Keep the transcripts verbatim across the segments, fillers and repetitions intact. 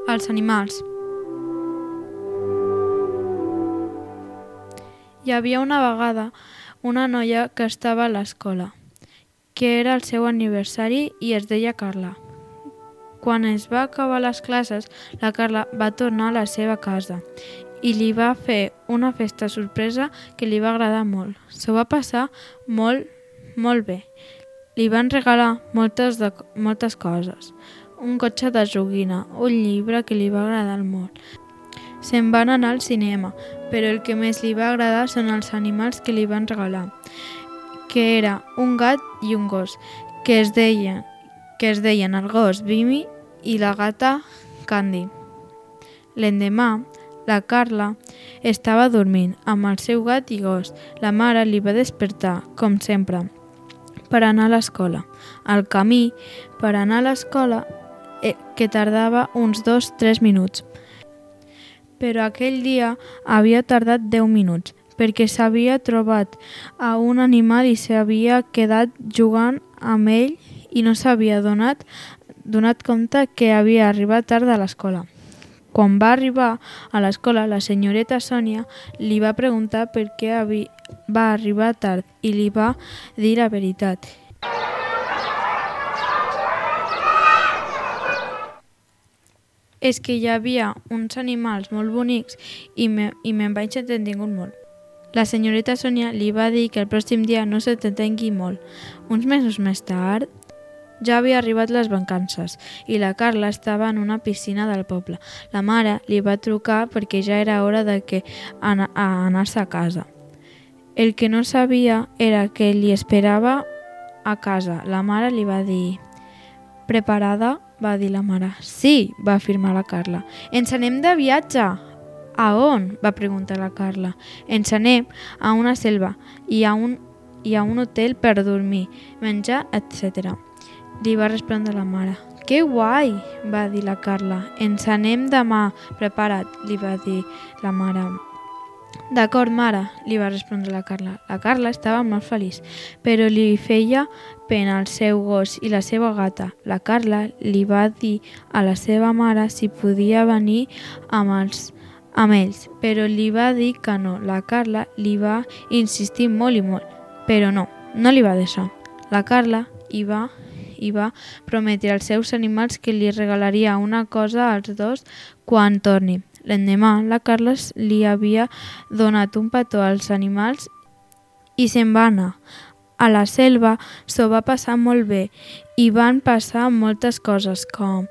Els animals. Hi havia una vegada una noia que estava a l'escola, que era el seu aniversari i es deia Carla. Quan es va acabar les classes, la Carla va tornar a la seva casa i li va fer una festa sorpresa que li va agradar molt. S'ho va passar molt, molt bé. Li van regalar moltes, de, moltes coses. Un cotxe de joguina, un llibre que li va agradar molt. Se'n van anar al cinema, però el que més li va agradar són els animals que li van regalar, que era un gat i un gos, que es deien, que es deien el gos Bimi i la gata Candy. L'endemà, la Carla estava dormint amb el seu gat i gos. La mare li va despertar, com sempre, per anar a l'escola. Al camí, per anar a l'escola, eh, que tardava uns dos o tres minuts. Però aquell dia havia tardat deu minuts, perquè s'havia trobat a un animal i s'havia quedat jugant amb ell i no s'havia donat, donat compte que havia arribat tard a l'escola. Quan va arribar a l'escola, la senyoreta Sònia li va preguntar per què havia, va arribar tard i li va dir la veritat. És que hi havia uns animals molt bonics i, me, i me'n vaig entretengut molt. La senyoreta Sònia li va dir que el pròxim dia no s'entretengui molt. Uns mesos més tard, ja havia arribat les vacances i la Carla estava en una piscina del poble. La mare li va trucar perquè ja era hora de que an- a anar-se a casa. El que no sabia era que li esperava a casa. La mare li va dir: "Preparada?", va dir la mare. "Sí", va afirmar la Carla. "Ens anem de viatge." "A on?", va preguntar la Carla. "Ens anem a una selva i a un, i a un hotel per dormir, menjar, etcètera" li va respondre la mare. "Que guai", va dir la Carla. "Ens anem demà, prepara't", li va dir la mare. "D'acord, mare", li va respondre la Carla. La Carla estava molt feliç, però li feia pena el seu gos i la seva gata. La Carla li va dir a la seva mare si podia venir amb, els, amb ells, però li va dir que no. La Carla li va insistir molt i molt, però no, no li va deixar. La Carla hi va i va prometre als seus animals que li regalaria una cosa als dos quan torni. L'endemà, la Carla li havia donat un petó als animals i se'n va anar. A la selva s'ho va passar molt bé i van passar moltes coses, com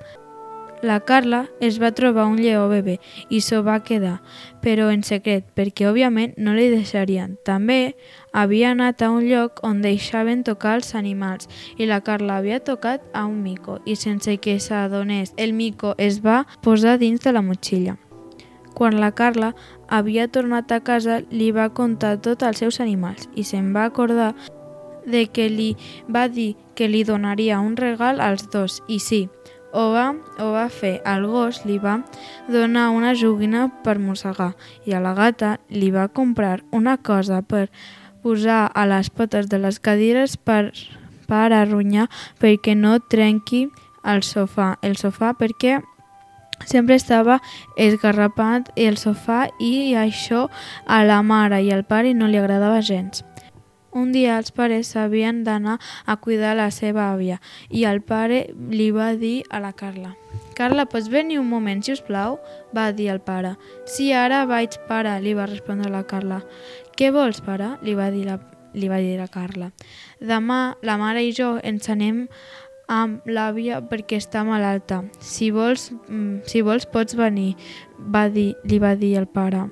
la Carla es va trobar un lleó bebè i s'ho va quedar, però en secret, perquè òbviament no li deixarien. També havia anat a un lloc on deixaven tocar els animals i la Carla havia tocat a un mico i sense que s'adonés, el mico es va posar dins de la motxilla. Quan la Carla havia tornat a casa, li va contar tot als seus animals i se'n va acordar de que li va dir que li donaria un regal als dos, i sí, ho va, ho va fer. Al gos li va donar una joguina per mossegar i a la gata li va comprar una cosa per posar a les potes de les cadires per, per arrunyar perquè no trenqui el sofà. El sofà perquè sempre estava esgarrapat el sofà i això a la mare i al pare no li agradava gens. Un dia els pares s'havien d'anar a cuidar la seva àvia i el pare li va dir a la Carla: "Carla, pots venir un moment, si us plau?", va dir el pare. "Sí, ara vaig, pare", li va respondre la Carla. "Què vols, pare?", li va dir la, li va dir la Carla. "Demà la mare i jo ens anem amb l'àvia perquè està malalta. Si vols, si vols pots venir", va dir, li va dir el pare.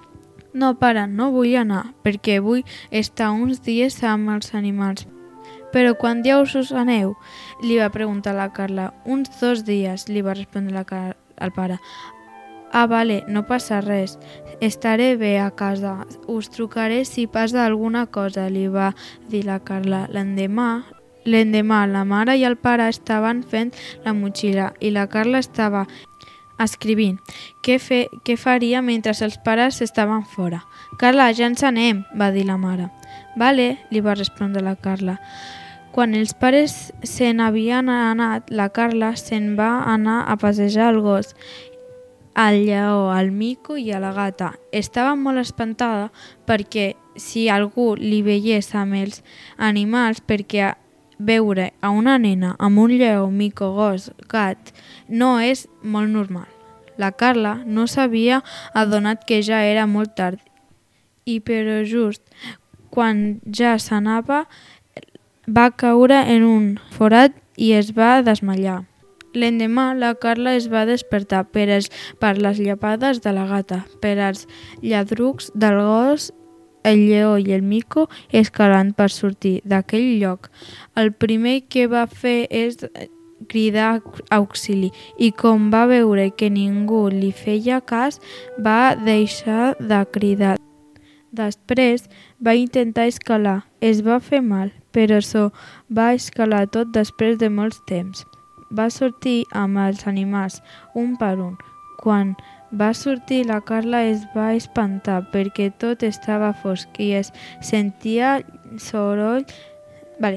"No, pare, no vull anar, perquè vull estar uns dies amb els animals." "Però quant dies us aneu?", li va preguntar la Carla. "Uns dos dies", li va respondre la Car- el pare. "Ah, vale, no passa res. Estaré bé a casa. Us trucaré si passa alguna cosa", li va dir la Carla. L'endemà, l'endemà la mare i el pare estaven fent la motxilla i la Carla estava escrivint què, fe, què faria mentre els pares estaven fora. "Carla, ja ens anem", va dir la mare. "Vale", li va respondre la Carla. Quan els pares se n'havien anat, la Carla se'n va anar a passejar el gos al lleó, al mico i a la gata. Estava molt espantada perquè si algú li veiés amb els animals, perquè veure a una nena amb un lleó, mico, gos, gat, no és molt normal. La Carla no s'havia adonat que ja era molt tard i però just quan ja s'anava va caure en un forat i es va desmaiar. L'endemà la Carla es va despertar per, els, per les llepades de la gata, per als lladrucs del gos, el lleó i el mico escalant per sortir d'aquell lloc. El primer que va fer és cridar auxili i com va veure que ningú li feia cas, va deixar de cridar. Després va intentar escalar, es va fer mal, però s'ho va escalar tot després de molts temps. Va sortir amb els animals, un per un. Quan va sortir, la Carla es va espantar perquè tot estava fosc i es sentia soroll. Vale.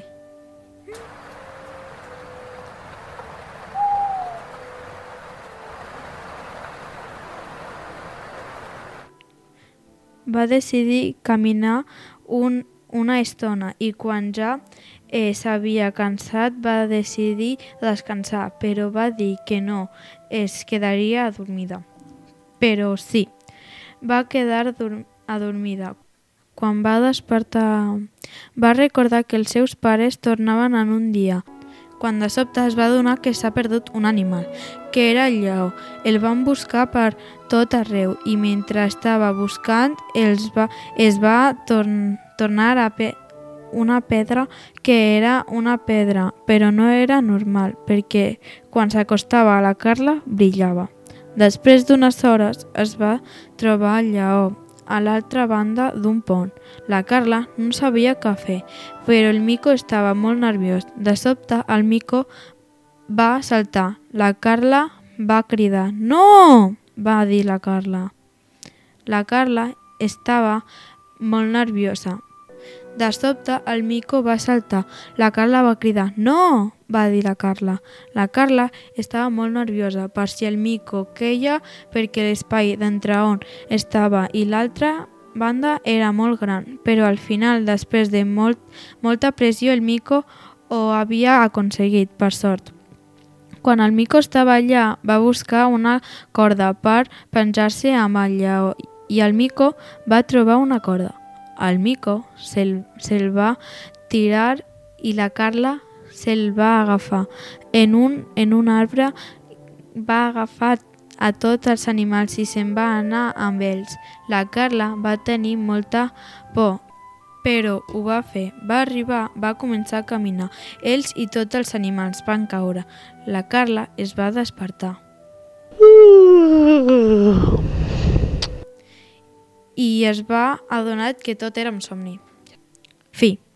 Va decidir caminar un, una estona i quan ja eh, s'havia cansat va decidir descansar, però va dir que no es quedaria adormida. Però sí, va quedar adormida. Quan va despertar, va recordar que els seus pares tornaven en un dia, quan de sobte es va adonar que s'ha perdut un animal, que era el lleó. El van buscar per tot arreu i mentre estava buscant els va, es va torn, tornar a pe, una pedra que era una pedra, però no era normal, perquè quan s'acostava a la Carla brillava. Després d'unes hores es va trobar el lleó a l'altra banda d'un pont. La Carla no sabia què fer, però el mico estava molt nerviós. De sobte, el mico va saltar. La Carla va cridar. «No!», va dir la Carla. La Carla estava molt nerviosa. De sobte, el mico va saltar. La Carla va cridar. «No!», va dir la Carla. La Carla estava molt nerviosa per si el mico queia perquè l'espai d'entre on estava i l'altra banda era molt gran, però al final, després de molt, molta pressió, el mico ho havia aconseguit, per sort. Quan el mico estava allà, va buscar una corda per penjar-se amb el lleó i el mico va trobar una corda. El mico se'l, se'l va tirar i la Carla se'l va agafar. En un, en un arbre va agafar a tots els animals i se'n va anar amb ells. La Carla va tenir molta por, però ho va fer. Va arribar, va començar a caminar. Ells i tots els animals van caure. La Carla es va despertar. I es va adonar que tot era un somni. Fi.